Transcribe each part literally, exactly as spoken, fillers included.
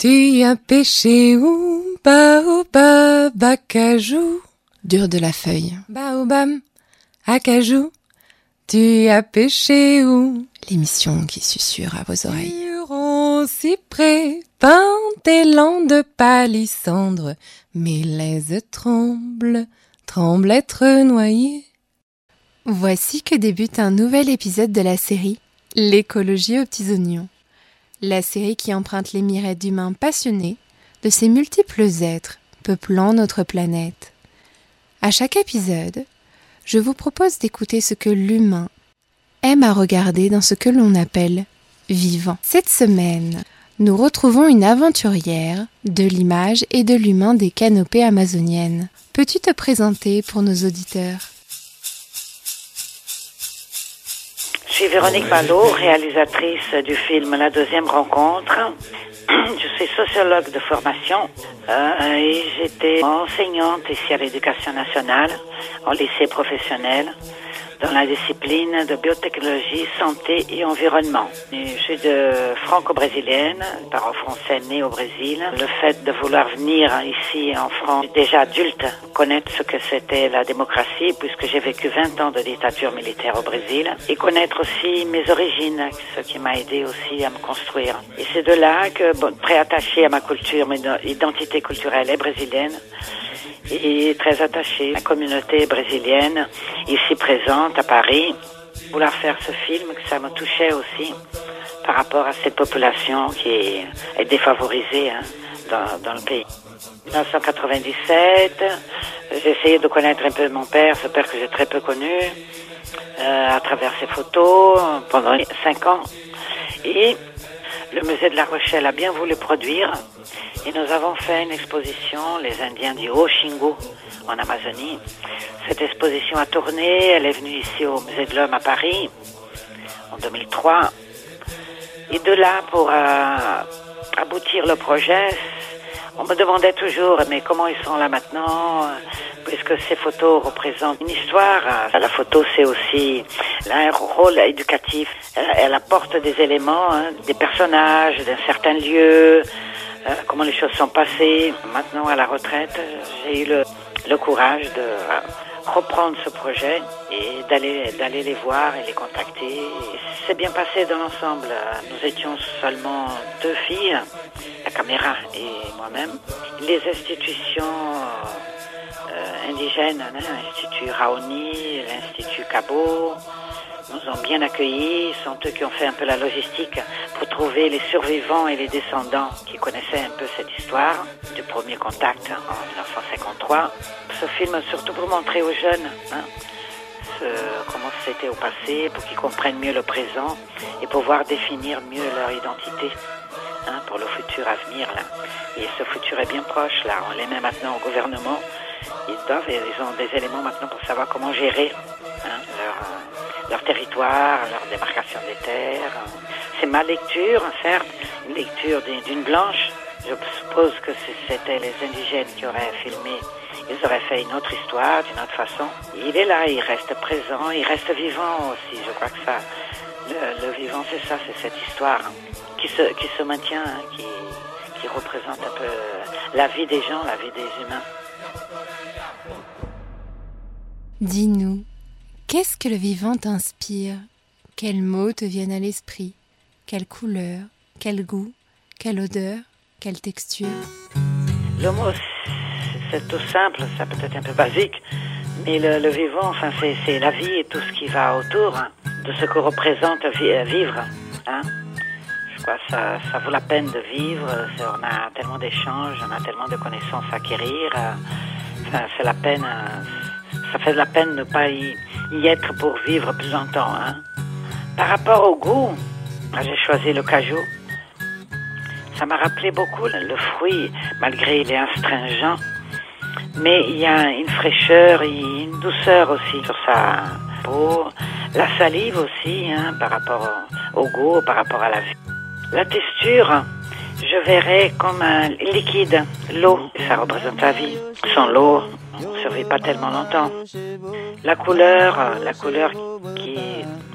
Tu as pêché où? Baobab, acajou. Dur de la feuille. Baobab, acajou. Tu as pêché où? L'émission qui susurre à vos oreilles. Huron, cyprès, pin, élan de palissandre. Mes laises tremblent, tremblent être noyées. Voici que débute un nouvel épisode de la série L'écologie aux petits oignons. La série qui emprunte les mirettes d'humains passionnés de ces multiples êtres peuplant notre planète. À chaque épisode, je vous propose d'écouter ce que l'humain aime à regarder dans ce que l'on appelle vivant. Cette semaine, nous retrouvons une aventurière de l'image et de l'humain des canopées amazoniennes. Peux-tu te présenter pour nos auditeurs ? Je suis Véronique Ballot, réalisatrice du film La Deuxième Rencontre. Je suis sociologue de formation euh, et j'étais enseignante ici à l'Éducation nationale, en lycée professionnel, dans la discipline de biotechnologie, santé et environnement. Et je suis de franco-brésilienne, parents français nés au Brésil. Le fait de vouloir venir ici en France, déjà adulte, connaître ce que c'était la démocratie, puisque j'ai vécu vingt ans de dictature militaire au Brésil, et connaître aussi mes origines, ce qui m'a aidé aussi à me construire. Et c'est de là que, bon, très attachée à ma culture, mon identité culturelle est brésilienne, et très attachée à la communauté brésilienne ici présente à Paris. Vouloir faire ce film, ça me touchait aussi par rapport à cette population qui est, est défavorisée hein, dans, dans le pays. En dix-neuf cent quatre-vingt-dix-sept, j'ai essayé de connaître un peu mon père, ce père que j'ai très peu connu, euh, à travers ses photos pendant cinq ans. Et le musée de La Rochelle a bien voulu produire. Et nous avons fait une exposition, les Indiens du Haut-Xingu, en Amazonie. Cette exposition a tourné, elle est venue ici au Musée de l'Homme à Paris, en deux mille trois. Et de là, pour euh, aboutir le projet, on me demandait toujours, mais comment ils sont là maintenant, puisque ces photos représentent une histoire. La photo, c'est aussi un rôle éducatif. Elle, elle apporte des éléments, hein, des personnages, d'un certain lieu, Euh, comment les choses sont passées. Maintenant, à la retraite, j'ai eu le, le courage de euh, reprendre ce projet et d'aller, d'aller les voir et les contacter. Et c'est bien passé dans l'ensemble. Nous étions seulement deux filles, la caméra et moi-même. Les institutions euh, indigènes, hein, l'Institut Raoni, l'Institut Cabo, nous ont bien accueillis, sont eux qui ont fait un peu la logistique pour trouver les survivants et les descendants qui connaissaient un peu cette histoire du premier contact en dix-neuf cent cinquante-trois. Ce film surtout pour montrer aux jeunes hein, ce, comment c'était au passé, pour qu'ils comprennent mieux le présent et pouvoir définir mieux leur identité hein, pour le futur à venir. Là. Et ce futur est bien proche, là. On les met maintenant au gouvernement. Ils doivent, ils ont des éléments maintenant pour savoir comment gérer hein, leur... leur territoire, leur démarcation des terres. C'est ma lecture, certes, une lecture d'une blanche. Je suppose que c'était les indigènes qui auraient filmé. Ils auraient fait une autre histoire, d'une autre façon. Il est là, il reste présent, il reste vivant aussi. Je crois que ça, le, le vivant, c'est ça, c'est cette histoire hein, qui se, qui se maintient, hein, qui, qui représente un peu la vie des gens, la vie des humains. Dis-nous, qu'est-ce que le vivant t'inspire ? Quels mots te viennent à l'esprit ? Quelle couleur ? Quel goût ? Quelle odeur ? Quelle texture ? Le mot, c'est tout simple, ça peut être un peu basique, mais le, le vivant, enfin, c'est, c'est la vie et tout ce qui va autour hein, de ce que représente vi- vivre. Hein. Je crois que ça, ça vaut la peine de vivre, c'est, on a tellement d'échanges, on a tellement de connaissances à acquérir, euh, enfin, c'est la peine... Euh, ça fait de la peine de ne pas y, y être pour vivre plus longtemps. Hein. Par rapport au goût, j'ai choisi le cajou. Ça m'a rappelé beaucoup le, le fruit, malgré il est astringent. Mais il y a une fraîcheur et une douceur aussi sur sa peau. La salive aussi, hein, par rapport au, au goût, par rapport à la vie. La texture, je verrais comme un liquide, l'eau. Ça représente la vie. Sans l'eau, on ne survit pas tellement longtemps. La couleur, la couleur qui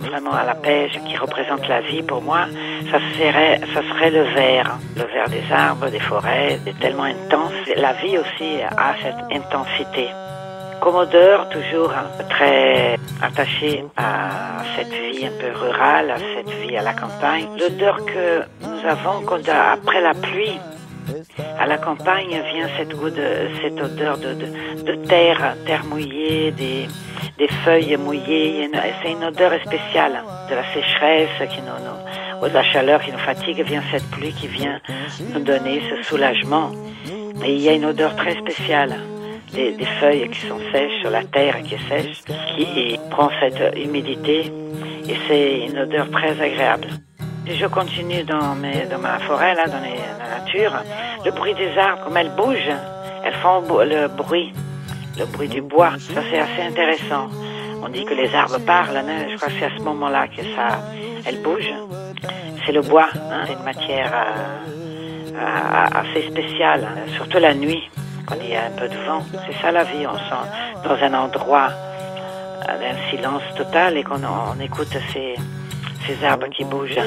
vraiment à la pêche, qui représente la vie pour moi, ça serait, ça serait le vert. Le vert des arbres, des forêts, c'est tellement intense. La vie aussi a cette intensité. Comme odeur, toujours hein, très attaché à cette vie un peu rurale, à cette vie à la campagne. L'odeur que nous avons quand, après la pluie, à la campagne vient cette, goût de, cette odeur de, de, de terre, terre mouillée, des, des feuilles mouillées. C'est une odeur spéciale de la sécheresse qui nous, nous, ou de la chaleur qui nous fatigue. Vient cette pluie qui vient nous donner ce soulagement. Et il y a une odeur très spéciale. Des, des feuilles qui sont sèches, sur la terre qui est sèche, qui prend cette humidité et c'est une odeur très agréable. Si je continue dans, mes, dans ma forêt, là, dans, les, dans la nature, le bruit des arbres, comme elles bougent, elles font le bruit, le bruit du bois, ça c'est assez intéressant. On dit que les arbres parlent, hein, je crois que c'est à ce moment-là que ça, elles bougent. C'est le bois, hein, c'est une matière euh, euh, assez spéciale, hein, surtout la nuit. Quand il y a un peu de vent, c'est ça la vie, on sent dans un endroit d'un silence total et qu'on on écoute ces, ces arbres qui bougent.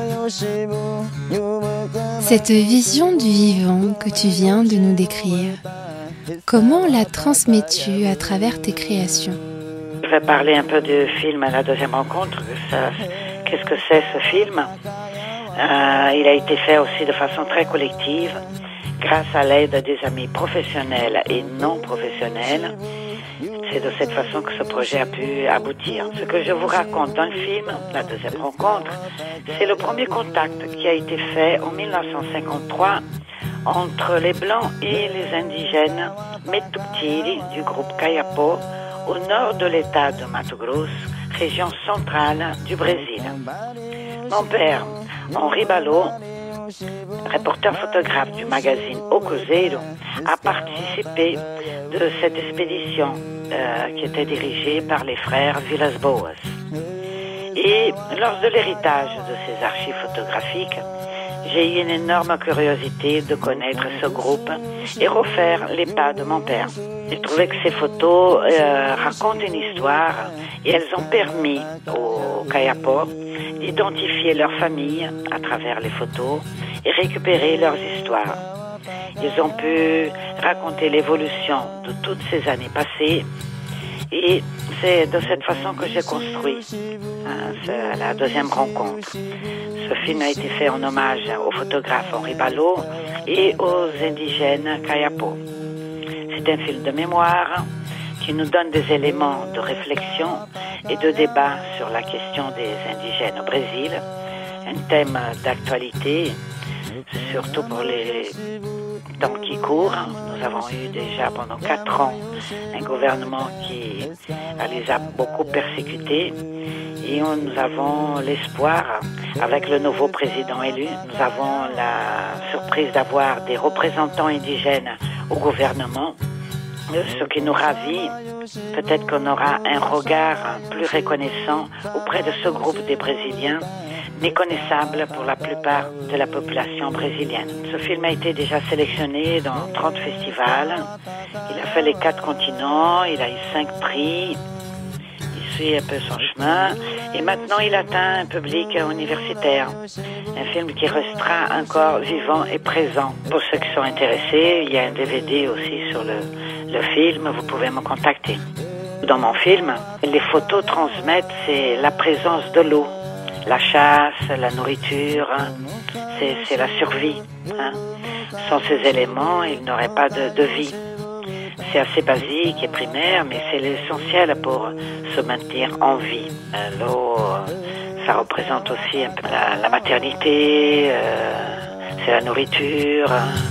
Cette vision du vivant que tu viens de nous décrire, comment la transmets-tu à travers tes créations? Je vais parler un peu du film La deuxième rencontre. Ça, qu'est-ce que c'est ce film? euh, Il a été fait aussi de façon très collective, grâce à l'aide des amis professionnels et non professionnels. C'est de cette façon que ce projet a pu aboutir. Ce que je vous raconte dans le film, La deuxième rencontre, c'est le premier contact qui a été fait en mille neuf cent cinquante-trois entre les Blancs et les indigènes Metuktiri du groupe Kayapo au nord de l'état de Mato Grosso, région centrale du Brésil. Mon père, Henri Ballot, reporter photographe du magazine O Cruzeiro, a participé de cette expédition euh, qui était dirigée par les frères Villas-Boas. Et lors de l'héritage de ces archives photographiques, j'ai eu une énorme curiosité de connaître ce groupe et refaire les pas de mon père. J'ai trouvé que ces photos euh, racontent une histoire et elles ont permis aux Kayapo d'identifier leur famille à travers les photos et récupérer leurs histoires. Ils ont pu raconter l'évolution de toutes ces années passées et c'est de cette façon que j'ai construit hein, la deuxième rencontre. Ce film a été fait en hommage au photographe Henri Ballot et aux indigènes Kayapo. C'est un film de mémoire qui nous donne des éléments de réflexion et de débat sur la question des indigènes au Brésil, un thème d'actualité, surtout pour les temps qui courent. Nous avons eu déjà pendant quatre ans un gouvernement qui les a beaucoup persécutés et nous avons l'espoir, avec le nouveau président élu, nous avons la surprise d'avoir des représentants indigènes au gouvernement. Ce qui nous ravit, peut-être qu'on aura un regard plus reconnaissant auprès de ce groupe des Brésiliens, méconnaissable pour la plupart de la population brésilienne. Ce film a été déjà sélectionné dans trente festivals. Il a fait les quatre continents, il a eu cinq prix. Il suit un peu son chemin et maintenant il atteint un public universitaire. Un film qui restera encore vivant et présent. Pour ceux qui sont intéressés, il y a un D V D aussi sur le le film, vous pouvez me contacter. Dans mon film, les photos transmettent c'est la présence de l'eau, la chasse, la nourriture, hein. c'est, c'est la survie. Hein. Sans ces éléments, il n'y aurait pas de, de vie. C'est assez basique et primaire, mais c'est l'essentiel pour se maintenir en vie. Euh, l'eau, ça représente aussi un peu la, la maternité, euh, c'est la nourriture.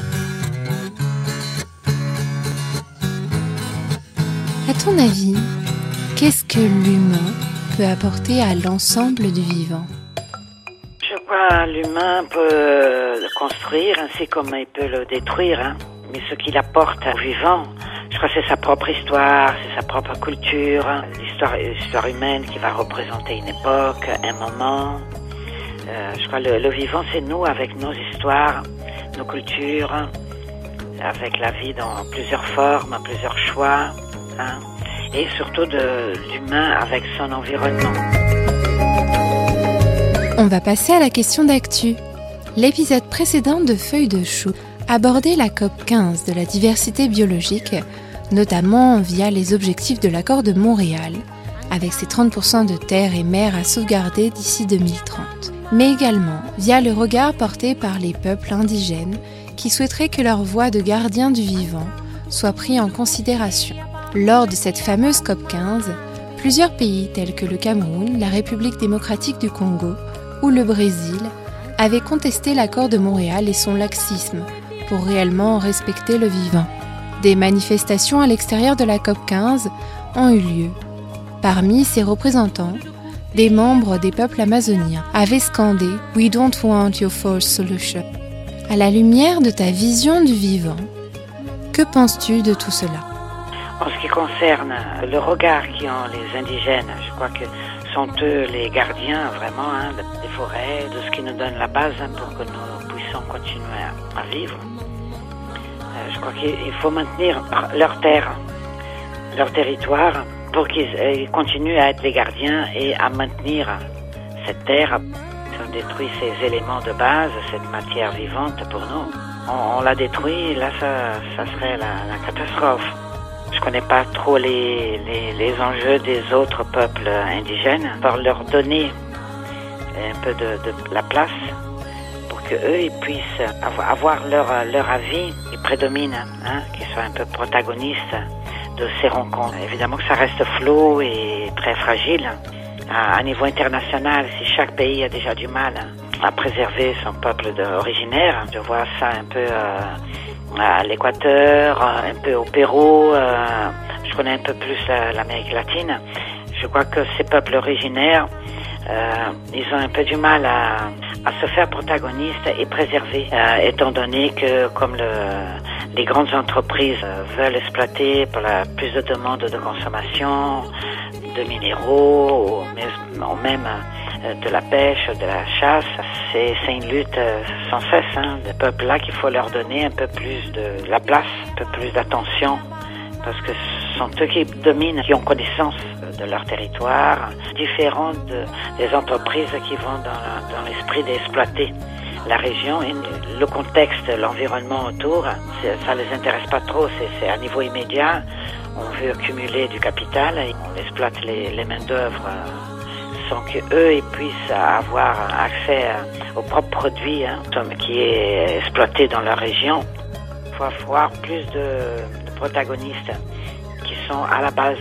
À ton avis, qu'est-ce que l'humain peut apporter à l'ensemble du vivant? Je crois que l'humain peut le construire ainsi comme il peut le détruire. Hein. Mais ce qu'il apporte au vivant, je crois que c'est sa propre histoire, c'est sa propre culture, hein. l'histoire, l'histoire humaine qui va représenter une époque, un moment. Euh, je crois que le, le vivant, c'est nous avec nos histoires, nos cultures, hein, avec la vie dans plusieurs formes, plusieurs choix. Hein, et surtout de l'humain avec son environnement. va passer à la question d'actu. L'épisode précédent de Feuilles de chou abordait la COP quinze de la diversité biologique, notamment via les objectifs de l'accord de Montréal, avec ses trente pour cent de terres et mers à sauvegarder d'ici deux mille trente, mais également via le regard porté par les peuples indigènes qui souhaiteraient que leur voix de gardien du vivant soit pris en considération. Lors de cette fameuse COP quinze, plusieurs pays tels que le Cameroun, la République démocratique du Congo ou le Brésil avaient contesté l'accord de Montréal et son laxisme pour réellement respecter le vivant. Des manifestations à l'extérieur de la COP quinze ont eu lieu. Parmi ces représentants, des membres des peuples amazoniens avaient scandé « We don't want your forced solution ». À la lumière de ta vision du vivant, que penses-tu de tout cela ? En ce qui concerne le regard qu'ont les indigènes, je crois que sont eux les gardiens vraiment hein, des forêts, de ce qui nous donne la base hein, pour que nous puissions continuer à, à vivre. Euh, je crois qu'il faut maintenir leur terre, leur territoire, pour qu'ils euh, continuent à être les gardiens et à maintenir cette terre. Si on détruit ces éléments de base, cette matière vivante pour nous, on, on la détruit, là ça, ça serait la, la catastrophe. Je connais pas trop les, les, les enjeux des autres peuples indigènes, pour leur donner un peu de, de la place pour que eux ils puissent avoir leur, leur avis qui prédomine, hein, qu'ils soient un peu protagonistes de ces rencontres. Évidemment que ça reste flou et très fragile. À, à niveau international, si chaque pays a déjà du mal à préserver son peuple de, originaire, je vois ça un peu euh, à l'Équateur, un peu au Pérou, euh, je connais un peu plus l'Amérique latine. Je crois que ces peuples originaires, euh, ils ont un peu du mal à, à se faire protagonistes et préserver, euh, étant donné que comme le, les grandes entreprises veulent exploiter pour la plus de demandes de consommation, de minéraux, ou même de la pêche, de la chasse, c'est, c'est une lutte sans cesse. Hein, des peuples-là qu'il faut leur donner un peu plus de la place, un peu plus d'attention, parce que ce sont eux qui dominent, qui ont connaissance de leur territoire, différents de, des entreprises qui vont dans, dans l'esprit d'exploiter la région et le contexte, l'environnement autour, ça les intéresse pas trop, c'est, c'est à niveau immédiat. On veut accumuler du capital et on exploite les, les main-d'œuvre sans qu'eux ils puissent avoir accès aux propres produits hein, qui est exploité dans leur région. Il faut avoir plus de, de protagonistes qui sont à la base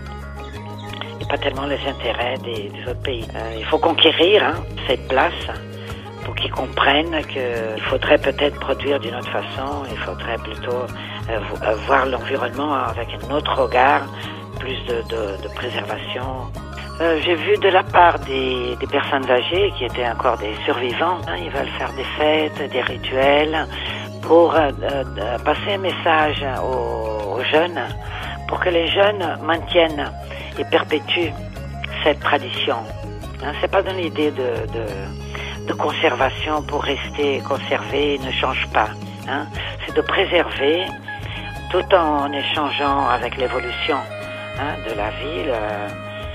et pas tellement les intérêts des, des autres pays. Euh, il faut conquérir hein, cette place pour qu'ils comprennent qu'il faudrait peut-être produire d'une autre façon, il faudrait plutôt euh, voir l'environnement avec un autre regard, plus de, de, de préservation. Euh, j'ai vu de la part des, des personnes âgées qui étaient encore des survivants, hein, ils veulent faire des fêtes, des rituels pour euh, euh, passer un message aux, aux jeunes, pour que les jeunes maintiennent et perpétuent cette tradition. Hein, c'est pas dans l'idée de, de, de conservation pour rester conservé, ne change pas. Hein, c'est de préserver tout en échangeant avec l'évolution hein, de la ville. Euh,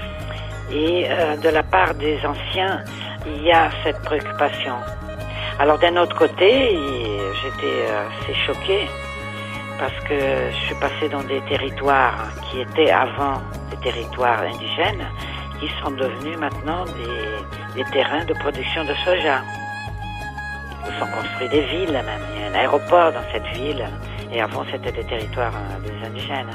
et euh, de la part des anciens, il y a cette préoccupation. Alors d'un autre côté, j'étais assez choquée parce que je suis passée dans des territoires qui étaient avant des territoires indigènes, qui sont devenus maintenant des, des terrains de production de soja. Ils sont construits des villes même, il y a un aéroport dans cette ville, et avant c'était des territoires euh, des indigènes.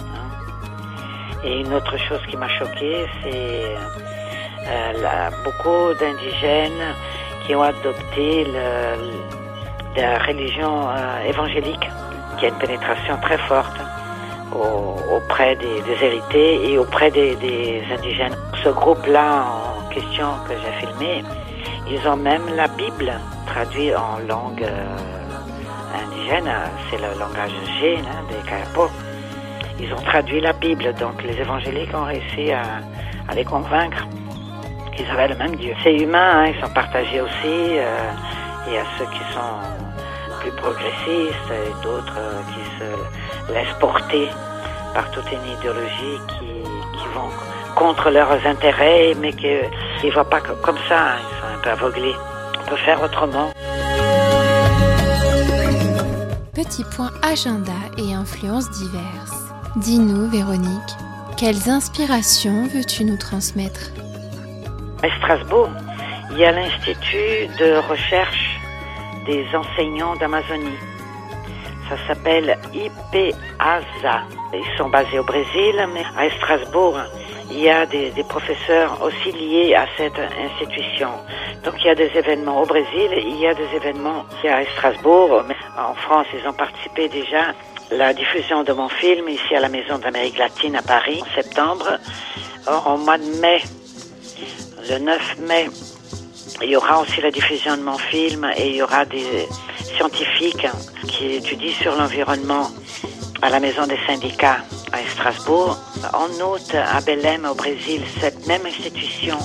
Hein. Et une autre chose qui m'a choquée, c'est euh, la, beaucoup d'indigènes qui ont adopté le, la religion euh, évangélique, qui a une pénétration très forte au, auprès des, des hérités et auprès des, des indigènes. Ce groupe-là en question que j'ai filmé, ils ont même la Bible traduite en langue euh, indigène, c'est le langage G hein, des Kayapo. Ils ont traduit la Bible, donc les évangéliques ont réussi à, à les convaincre qu'ils avaient le même Dieu. C'est humain, hein, ils sont partagés aussi. Euh, il y a ceux qui sont plus progressistes et d'autres euh, qui se laissent porter par toute une idéologie qui, qui vont contre leurs intérêts, mais qu'ils ne voient pas comme ça. Ils sont un peu aveuglé. On peut faire autrement. Petit point agenda et influences diverses. Dis-nous, Véronique, quelles inspirations veux-tu nous transmettre? À Strasbourg, il y a l'Institut de recherche des enseignants d'Amazonie. Ça s'appelle I P A S A. Ils sont basés au Brésil, mais à Strasbourg, il y a des, des professeurs aussi liés à cette institution. Donc il y a des événements au Brésil, il y a des événements à Strasbourg. En France, ils ont participé déjà à la diffusion de mon film ici à la Maison d'Amérique latine à Paris en septembre. Au mois de mai, le neuf mai, il y aura aussi la diffusion de mon film et il y aura des scientifiques qui étudient sur l'environnement à la Maison des syndicats à Strasbourg. En août, à Belém, au Brésil, cette même institution,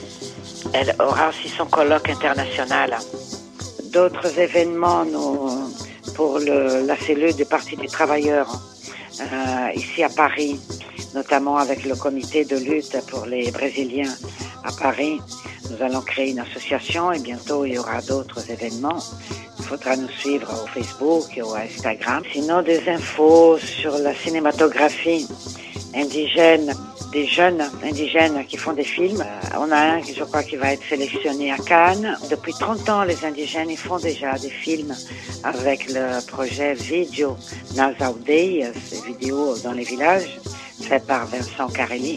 elle aura aussi son colloque international. D'autres événements nous, pour le, la cellule du Parti des travailleurs euh, ici à Paris, notamment avec le comité de lutte pour les Brésiliens à Paris. Nous allons créer une association et bientôt il y aura d'autres événements. Il faudra nous suivre au Facebook et au Instagram. Sinon, des infos sur la cinématographie indigène, des jeunes indigènes qui font des films. Euh, on a un, je crois, qui va être sélectionné à Cannes. Depuis trente ans, les indigènes, ils font déjà des films avec le projet Video nas Aldeias, ces vidéos dans les villages, fait par Vincent Carelli.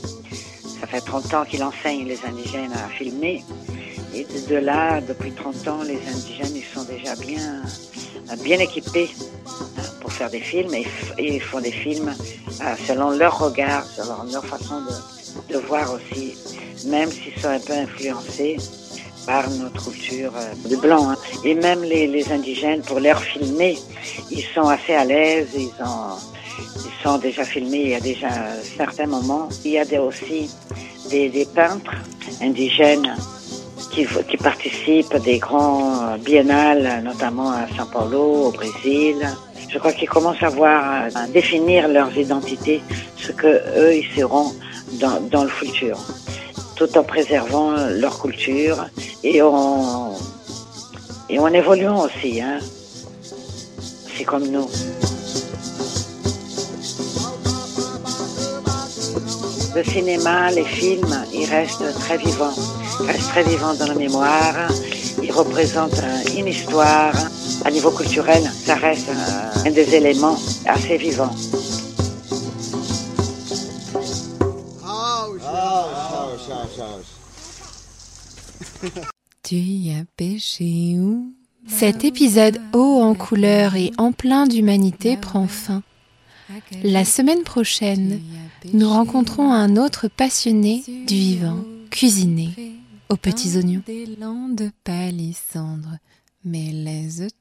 Ça fait trente ans qu'il enseigne les indigènes à filmer. Et de, de là, depuis trente ans, les indigènes, ils sont déjà bien, bien équipés pour faire des films. Et, et ils font des films selon leur regard, selon leur façon de, de voir aussi, même s'ils sont un peu influencés par notre culture de blanc. Hein. Et même les, les indigènes, pour leur filmer, ils sont assez à l'aise, ils ont... Ils sont déjà filmés il y a déjà certains moments. Il y a des, aussi des, des peintres indigènes qui, qui participent à des grands biennales, notamment à São Paulo, au Brésil. Je crois qu'ils commencent à voir, à définir leurs identités, ce que eux ils seront dans, dans le futur, tout en préservant leur culture et en, et en évoluant aussi. Hein. C'est comme nous. Le cinéma, les films, ils restent très vivants, ils restent très vivants dans la mémoire, ils représentent une histoire. À niveau culturel, ça reste un des éléments assez vivants. Tu y as pêché où? Cet épisode haut en couleurs et en plein d'humanité prend fin. La semaine prochaine, nous rencontrons un autre passionné du vivant, cuisiné aux petits oignons. Des landes palissandres, mais les